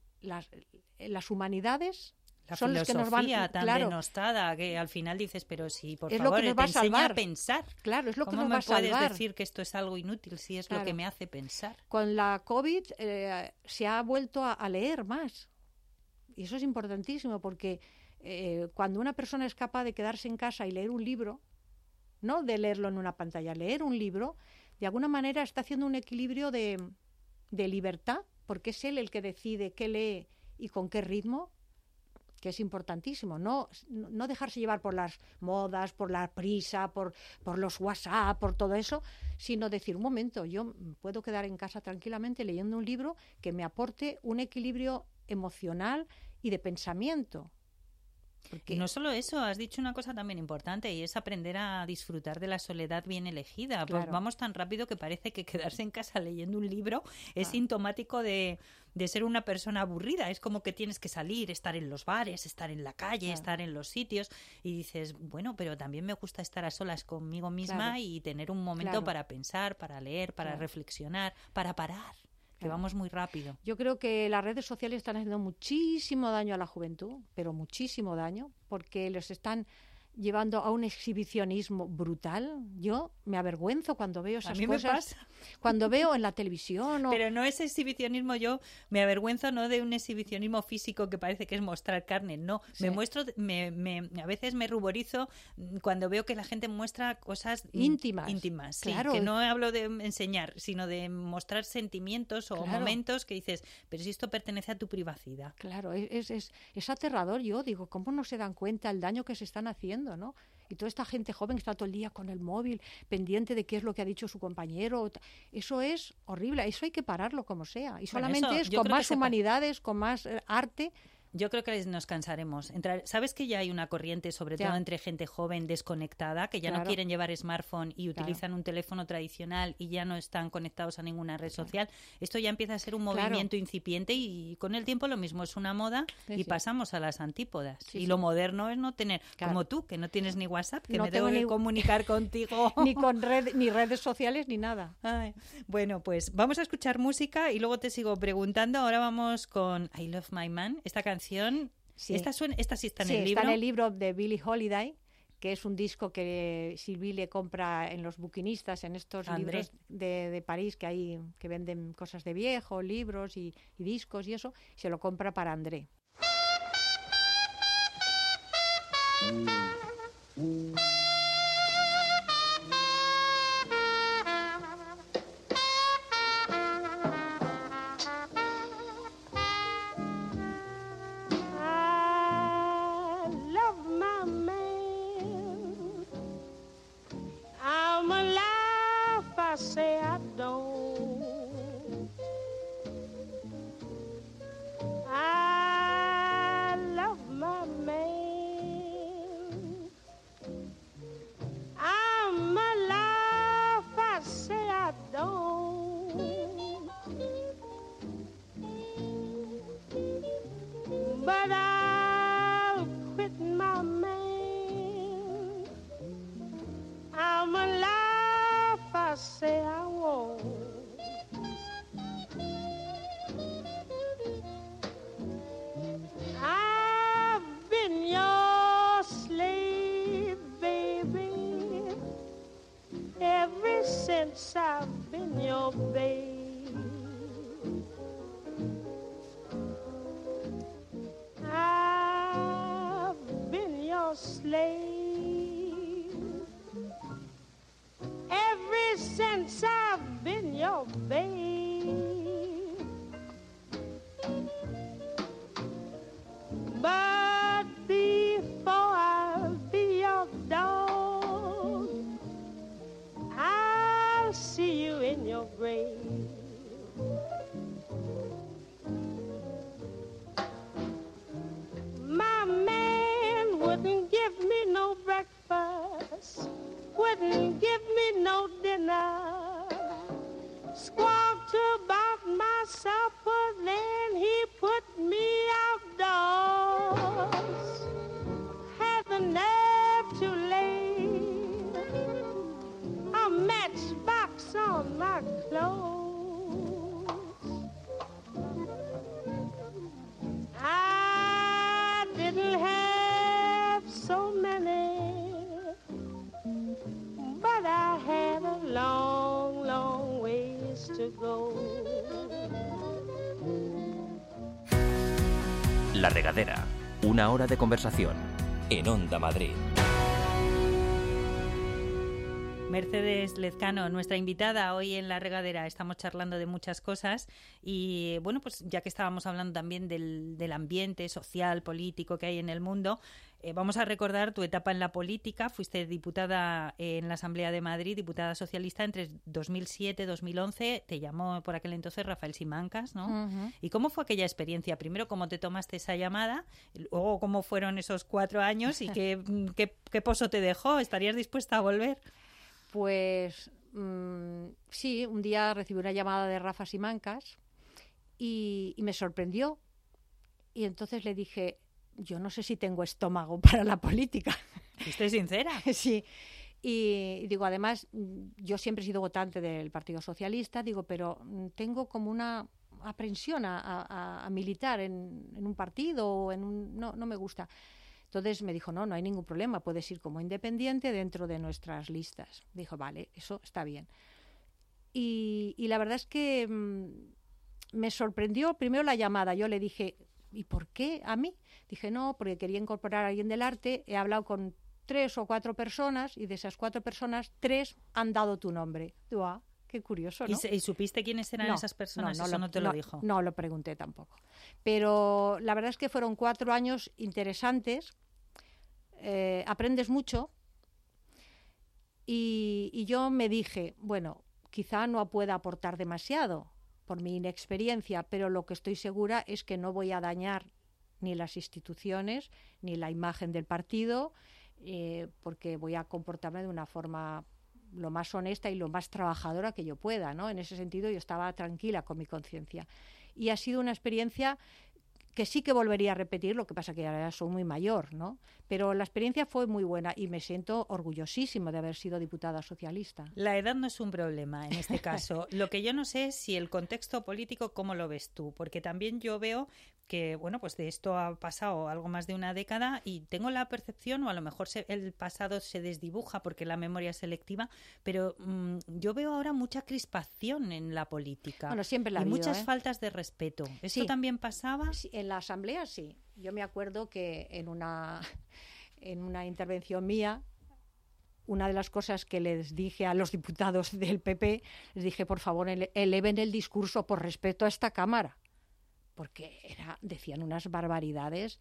las humanidades son las que nos van... tan denostada, que al final dices, pero sí, por es favor, lo que nos va a salvar. A pensar. Claro, es lo que nos va a salvar. ¿Cómo me puedes decir que esto es algo inútil si es lo que me hace pensar? Con la COVID se ha vuelto a leer más. Y eso es importantísimo, porque cuando una persona es capaz de quedarse en casa y leer un libro, no de leerlo en una pantalla, leer un libro, de alguna manera está haciendo un equilibrio de libertad, porque es él el que decide qué lee y con qué ritmo, que es importantísimo. No dejarse llevar por las modas, por la prisa, por los WhatsApp, por todo eso, sino decir, un momento, yo puedo quedar en casa tranquilamente leyendo un libro que me aporte un equilibrio emocional y de pensamiento. Porque... Y no solo eso, has dicho una cosa también importante, y es aprender a disfrutar de la soledad bien elegida. Claro. Pues vamos tan rápido que parece que quedarse en casa leyendo un libro es sintomático de ser una persona aburrida. Es como que tienes que salir, estar en los bares, estar en la calle, estar en los sitios, y dices, bueno, pero también me gusta estar a solas conmigo misma y tener un momento para pensar, para leer, para reflexionar, para parar. Que vamos muy rápido. Yo creo que las redes sociales están haciendo muchísimo daño a la juventud, pero muchísimo daño, porque los están llevando a un exhibicionismo brutal. Yo me avergüenzo cuando veo esas cosas. Me pasa. Cuando veo en la televisión. Pero no es exhibicionismo, yo me avergüenzo no de un exhibicionismo físico que parece que es mostrar carne, no. Sí. Me muestro, a veces me ruborizo cuando veo que la gente muestra cosas íntimas, claro. Sí, que no hablo de enseñar, sino de mostrar sentimientos o momentos que dices, pero si esto pertenece a tu privacidad. Claro, es aterrador. Yo digo, ¿cómo no se dan cuenta el daño que se están haciendo, ¿no? Y toda esta gente joven que está todo el día con el móvil, pendiente de qué es lo que ha dicho su compañero. Eso es horrible, eso hay que pararlo como sea. Y solamente es con más humanidades, con más arte. Yo creo que nos cansaremos. ¿Sabes que ya hay una corriente, sobre todo entre gente joven desconectada, que ya no quieren llevar smartphone y utilizan un teléfono tradicional y ya no están conectados a ninguna red social? Esto ya empieza a ser un movimiento incipiente y con el tiempo lo mismo, es una moda y pasamos a las antípodas. Y lo moderno es no tener, como tú, que no tienes ni WhatsApp, que me tengo que comunicar contigo. ni redes sociales ni nada. Ay, bueno, pues vamos a escuchar música y luego te sigo preguntando. Ahora vamos con I Love My Man, esta canción. Sí. Esta sí está en el libro. Está en el libro de Billie Holiday, que es un disco que Sylvie le compra en los buquinistas, en estos libros de París que hay, que venden cosas de viejo, libros y discos y eso, se lo compra para André. Say I don't. I love my man. I'm alive. I say I don't. But I'll quit my man. I'm alive. I say I won't. I've been your slave, baby, ever since I've been your babe. I've been your slave since I've been your babe. But before I'll be your dog, I'll see you in your grave. My man wouldn't give me no breakfast, wouldn't give me no dinner, squawked about my supper, then he put me outdoors, had the nerve to lay a matchbox on my clothes. I didn't have so many, but I had a long, long ways to go. La Regadera, una hora de conversación en Onda Madrid. Mercedes Lezcano, nuestra invitada hoy en La Regadera. Estamos charlando de muchas cosas y, bueno, pues ya que estábamos hablando también del ambiente social, político que hay en el mundo, vamos a recordar tu etapa en la política. Fuiste diputada en la Asamblea de Madrid, diputada socialista entre 2007 y 2011. Te llamó por aquel entonces Rafael Simancas, ¿no? Uh-huh. ¿Y cómo fue aquella experiencia? Primero, ¿cómo te tomaste esa llamada? Luego, ¿cómo fueron esos 4 años? ¿Y qué pozo te dejó? ¿Estarías dispuesta a volver? Pues sí, un día recibí una llamada de Rafa Simancas y me sorprendió. Y entonces le dije, yo no sé si tengo estómago para la política. ¿Estoy sincera? Sí. Y digo, además, yo siempre he sido votante del Partido Socialista, digo, pero tengo como una aprensión a militar en un partido o no me gusta. Entonces me dijo, no hay ningún problema, puedes ir como independiente dentro de nuestras listas. Dijo, vale, eso está bien. Y la verdad es que me sorprendió primero la llamada. Yo le dije, ¿y por qué a mí? Dije, no, porque quería incorporar a alguien del arte. He hablado con 3 o 4 personas y de esas 4 personas, 3 han dado tu nombre. Digo, qué curioso, ¿no? ¿Y supiste quiénes eran esas personas? Eso no te lo dijo. No lo pregunté tampoco. Pero la verdad es que fueron 4 años interesantes. Aprendes mucho. Y yo me dije, bueno, quizá no pueda aportar demasiado por mi inexperiencia, pero lo que estoy segura es que no voy a dañar ni las instituciones, ni la imagen del partido, porque voy a comportarme de una forma lo más honesta y lo más trabajadora que yo pueda, ¿no? En ese sentido yo estaba tranquila con mi conciencia. Y ha sido una experiencia que sí que volvería a repetir, lo que pasa que ahora soy muy mayor, ¿no? Pero la experiencia fue muy buena y me siento orgullosísimo de haber sido diputada socialista. La edad no es un problema en este caso. Lo que yo no sé es si el contexto político, ¿cómo lo ves tú? Porque también yo veo que, bueno, pues de esto ha pasado algo más de una década y tengo la percepción, o a lo mejor el pasado se desdibuja porque la memoria es selectiva, pero yo veo ahora mucha crispación en la política. Bueno, siempre la ha y habido, muchas faltas de respeto. ¿Esto sí. también pasaba? Sí, en la asamblea sí. Yo me acuerdo que en una intervención mía, una de las cosas que les dije a los diputados del PP, les dije, por favor, eleven el discurso por respeto a esta Cámara, porque decían unas barbaridades.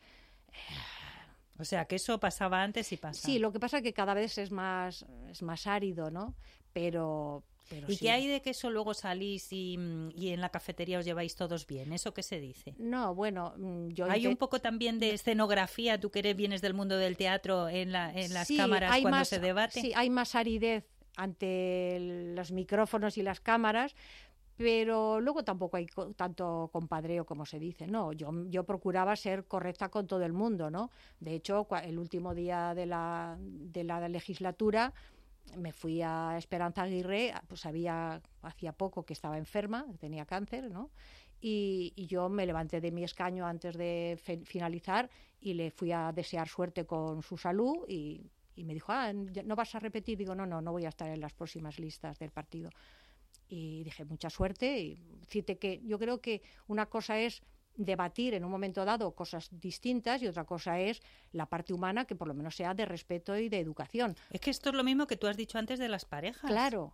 O sea, que eso pasaba antes y pasa. Sí, lo que pasa es que cada vez es más árido, ¿no? Pero ¿Y sí. qué hay de que eso luego salís y en la cafetería os lleváis todos bien? ¿Eso qué se dice? No, bueno, yo... Hay un poco también de escenografía, tú que vienes del mundo del teatro, en las sí, cámaras hay cuando más, se debate. Sí, hay más aridez ante los micrófonos y las cámaras, pero luego tampoco hay tanto compadreo como se dice. No, yo procuraba ser correcta con todo el mundo, ¿no? De hecho, el último día de la legislatura me fui a Esperanza Aguirre, pues hacía poco que estaba enferma, tenía cáncer, ¿no? Y yo me levanté de mi escaño antes de finalizar y le fui a desear suerte con su salud y me dijo, ¿no vas a repetir? Digo, no voy a estar en las próximas listas del partido. Y dije, mucha suerte. Y decirte que yo creo que una cosa es debatir en un momento dado cosas distintas y otra cosa es la parte humana, que por lo menos sea de respeto y de educación. Es que esto es lo mismo que tú has dicho antes de las parejas. Claro.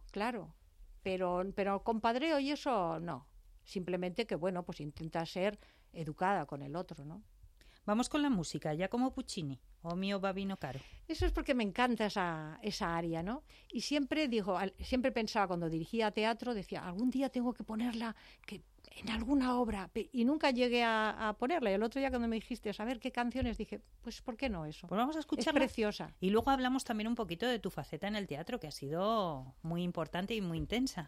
Pero compadreo y eso no. Simplemente que, bueno, pues intenta ser educada con el otro, ¿no? Vamos con la música, ya como Puccini, o mio babino caro. Eso es porque me encanta esa área, ¿no? Y siempre pensaba cuando dirigía teatro, decía, algún día tengo que ponerla en alguna obra, y nunca llegué a ponerla. Y el otro día cuando me dijiste, a ver qué canciones, dije, pues ¿por qué no eso? Pues vamos a escucharla. Es preciosa. Y luego hablamos también un poquito de tu faceta en el teatro, que ha sido muy importante y muy intensa.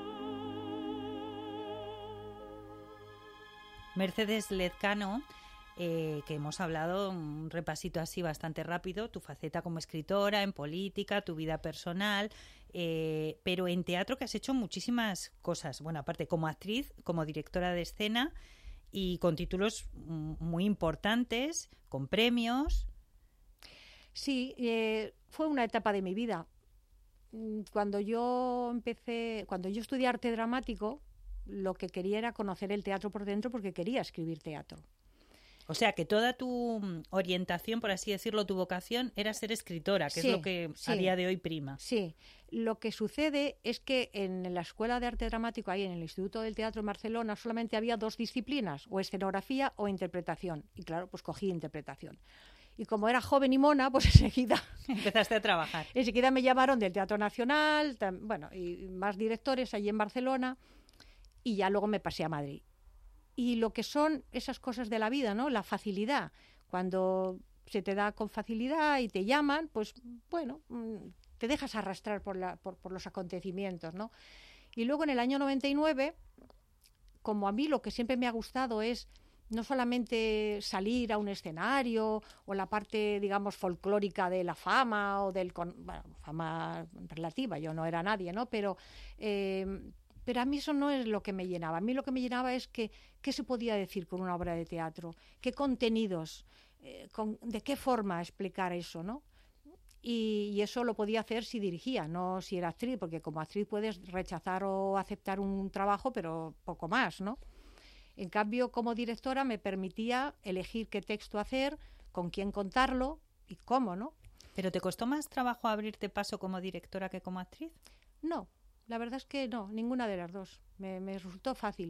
Mercedes Lezcano que hemos hablado, un repasito así bastante rápido, tu faceta como escritora, en política, tu vida personal, pero en teatro que has hecho muchísimas cosas. Bueno, aparte como actriz, como directora de escena y con títulos muy importantes, con premios. Sí, fue una etapa de mi vida. Cuando yo estudié arte dramático, lo que quería era conocer el teatro por dentro porque quería escribir teatro. O sea, que toda tu orientación, por así decirlo, tu vocación era ser escritora, que Sí, es lo que sí. a día de hoy prima. Sí, lo que sucede es que en la Escuela de Arte Dramático, ahí en el Instituto del Teatro en Barcelona, solamente había 2 disciplinas, o escenografía o interpretación. Y claro, pues cogí interpretación. Y como era joven y mona, pues Empezaste a trabajar. enseguida me llamaron del Teatro Nacional, bueno, y más directores allí en Barcelona, y ya luego me pasé a Madrid. Y lo que son esas cosas de la vida, ¿no? La facilidad. Cuando se te da con facilidad y te llaman, pues bueno, te dejas arrastrar por los acontecimientos, ¿no? Y luego en el año 99, como a mí lo que siempre me ha gustado es no solamente salir a un escenario o la parte, digamos, folclórica de la fama o fama relativa, yo no era nadie, ¿no? Pero a mí eso no es lo que me llenaba. A mí lo que me llenaba es qué se podía decir con una obra de teatro, qué contenidos, de qué forma explicar eso, ¿no? Y eso lo podía hacer si dirigía, no si era actriz, porque como actriz puedes rechazar o aceptar un trabajo, pero poco más, ¿no? En cambio, como directora me permitía elegir qué texto hacer, con quién contarlo y cómo, ¿no? ¿Pero te costó más trabajo abrirte paso como directora que como actriz? No, la verdad es que no, ninguna de las dos. Me resultó fácil.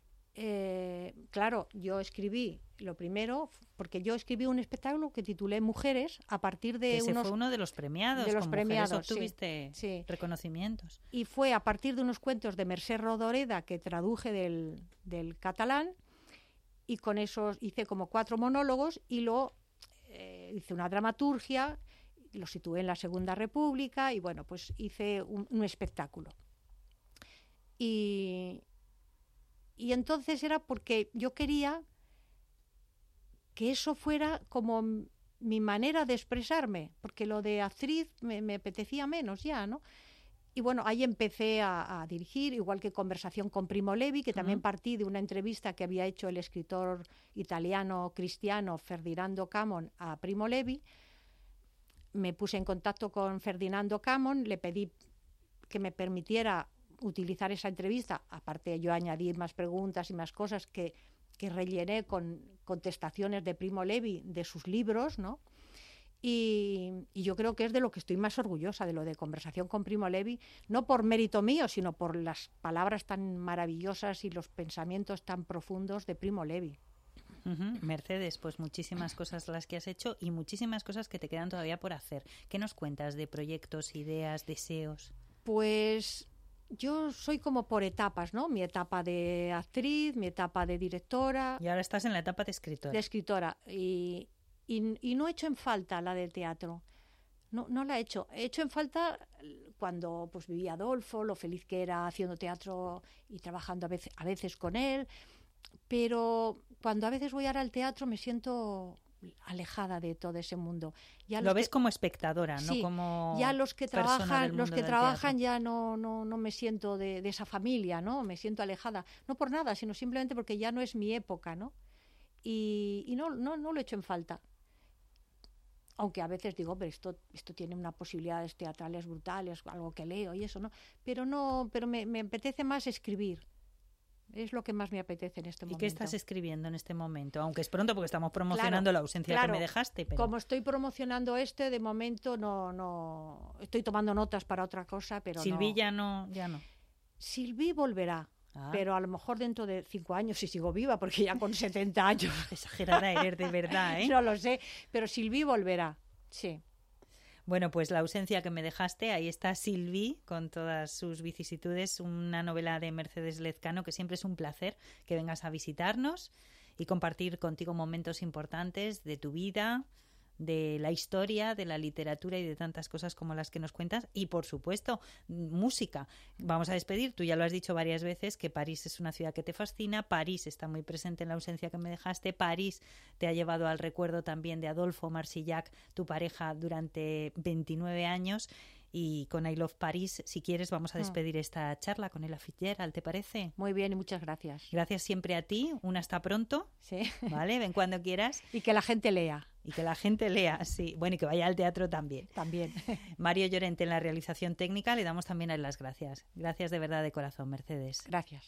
Claro, yo escribí lo primero, porque yo escribí un espectáculo que titulé Mujeres a partir de Ese fue uno de los premiados. de los con premiados, Mujeres obtuviste sí. reconocimientos. Y fue a partir de unos cuentos de Mercè Rodoreda que traduje del catalán, y con esos hice como 4 monólogos y luego hice una dramaturgia, lo situé en la Segunda República y bueno, pues hice un espectáculo. Y entonces era porque yo quería que eso fuera como mi manera de expresarme, porque lo de actriz me apetecía menos ya, ¿no? Y bueno, ahí empecé a dirigir, igual que Conversación con Primo Levi, que también partí de una entrevista que había hecho el escritor italiano cristiano Ferdinando Camon a Primo Levi. Me puse en contacto con Ferdinando Camon, le pedí que me permitiera utilizar esa entrevista. Aparte, yo añadí más preguntas y más cosas que rellené con contestaciones de Primo Levi de sus libros, ¿no? Y yo creo que es de lo que estoy más orgullosa, de lo de Conversación con Primo Levi, no por mérito mío, sino por las palabras tan maravillosas y los pensamientos tan profundos de Primo Levi. Mercedes, pues muchísimas cosas las que has hecho y muchísimas cosas que te quedan todavía por hacer. ¿Qué nos cuentas de proyectos, ideas, deseos? Pues yo soy como por etapas, ¿no? Mi etapa de actriz, mi etapa de directora. Y ahora estás en la etapa de escritora. De escritora. Y no he hecho en falta la del teatro. No la he hecho. He hecho en falta cuando pues vivía Adolfo, lo feliz que era haciendo teatro y trabajando a veces con él. Pero cuando a veces voy ahora al teatro me siento alejada de todo ese mundo. Ya lo ves como espectadora, sí, no como ya los que trabajan ya no me siento de esa familia, ¿no? Me siento alejada, no por nada, sino simplemente porque ya no es mi época, ¿no? Y no lo he hecho en falta. Aunque a veces digo, pero esto tiene unas posibilidades teatrales brutales, algo que leo y eso, ¿no? Pero me apetece más escribir. Es lo que más me apetece en este momento. ¿Y qué estás escribiendo en este momento? Aunque es pronto porque estamos promocionando la ausencia que me dejaste. Pero... Como estoy promocionando de momento no estoy tomando notas para otra cosa, pero Silví ya no. Silví volverá, pero a lo mejor dentro de 5 años, si sigo viva, porque ya con 70 años. Exagerada eres de verdad, ¿eh? No lo sé, pero Silví volverá, sí. Bueno, pues La ausencia que me dejaste, ahí está Silví con todas sus vicisitudes, una novela de Mercedes Lezcano que siempre es un placer que vengas a visitarnos y compartir contigo momentos importantes de tu vida, de la historia, de la literatura y de tantas cosas como las que nos cuentas. Y, por supuesto, música. Vamos a despedir. Tú ya lo has dicho varias veces, que París es una ciudad que te fascina. París está muy presente en la ausencia que me dejaste. París te ha llevado al recuerdo también de Adolphe Marsillac, tu pareja durante 29 años. Y con I Love Paris, si quieres, vamos a despedir esta charla con Ella Fitzgerald, ¿te parece? Muy bien, y muchas gracias. Gracias siempre a ti. Un hasta pronto. Sí. Vale, ven cuando quieras. Y que la gente lea. Y que la gente lea, sí. Bueno, y que vaya al teatro también. También. Mario Llorente en la realización técnica. Le damos también a él las gracias. Gracias de verdad de corazón, Mercedes. Gracias.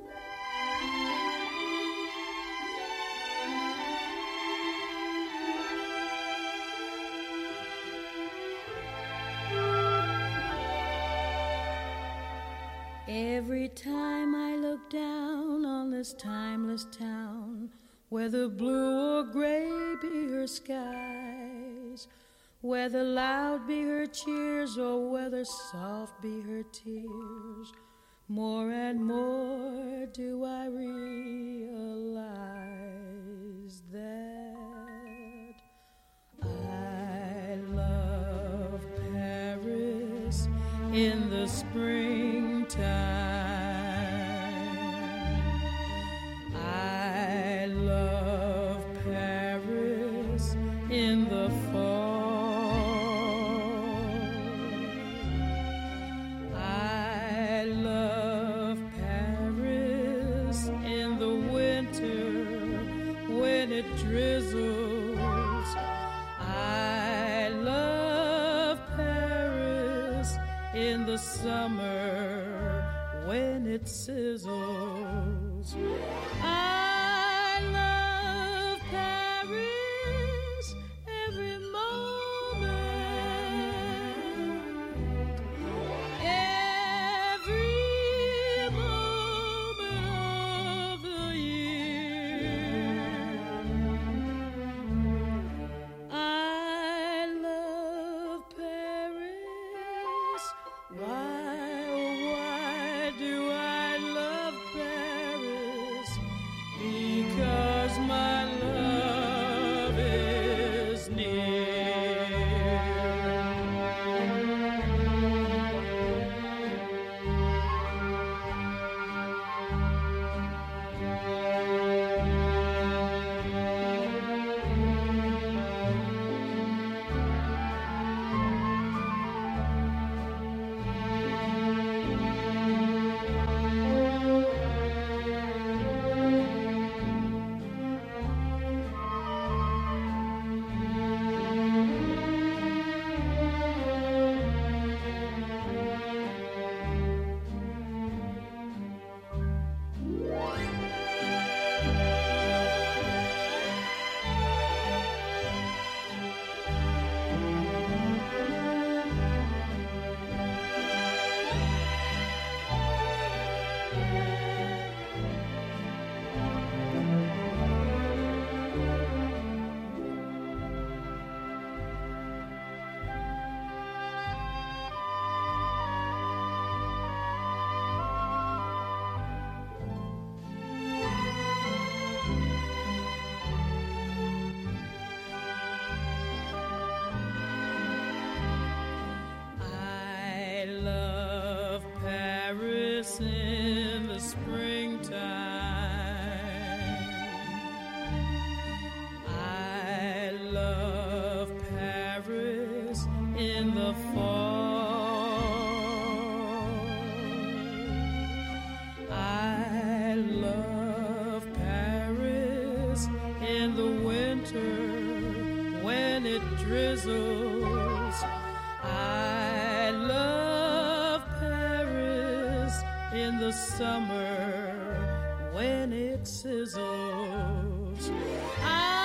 Every time I look down on this timeless town, whether blue or gray be her skies, whether loud be her cheers or whether soft be her tears, more and more do I realize that I love Paris in the springtime. I love Paris in the fall. I love Paris in the winter when it drizzles. I love Paris in the summer when it sizzles. I love Paris every moment, every moment of the year. I love Paris. Why do I love Paris? Because my love is near. I love Paris in the springtime. I love Paris in the fall. I love Paris in the winter when it drizzles. I love Paris in the summer when it sizzles.